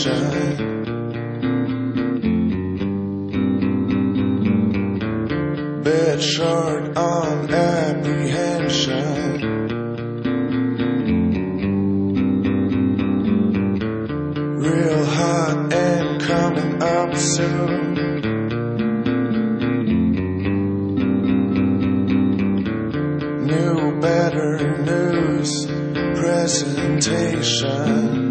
Bit short on apprehension. Real hot and coming up soon. New, better news presentation.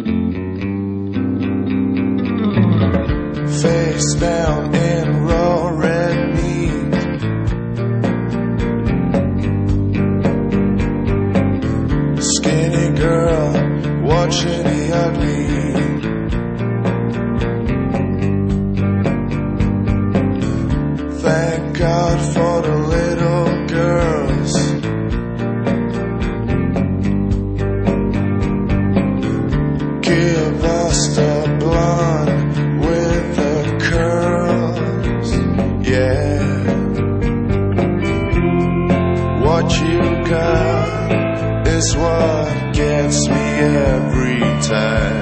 Face down in raw red meat. Skinny girl watching the ugly. Thank God for the little girls. Give us the blonde with the curls, yeah. What you got is what gets me every time.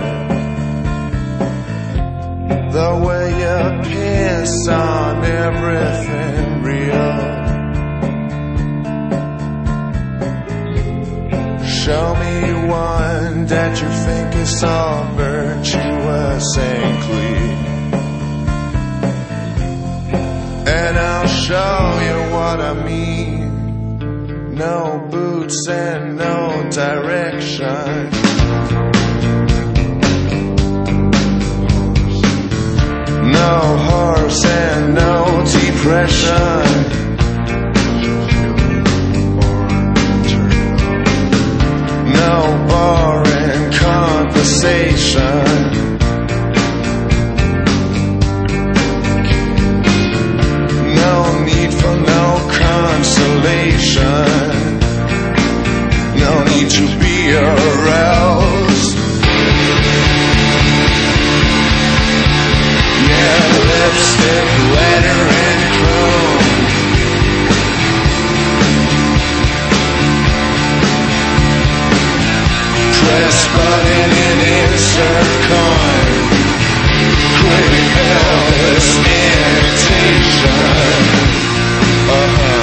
The way you piss on everything real. Show me one that you think is all virtuous and clean, and I'll show you what I mean. No boots and no direction. No horse and no depression. No boring conversation. No need for no consolation. No need to be aroused. Yeah, lipstick, letter, and chrome. Press button and insert coin. Quick Elvis imitation.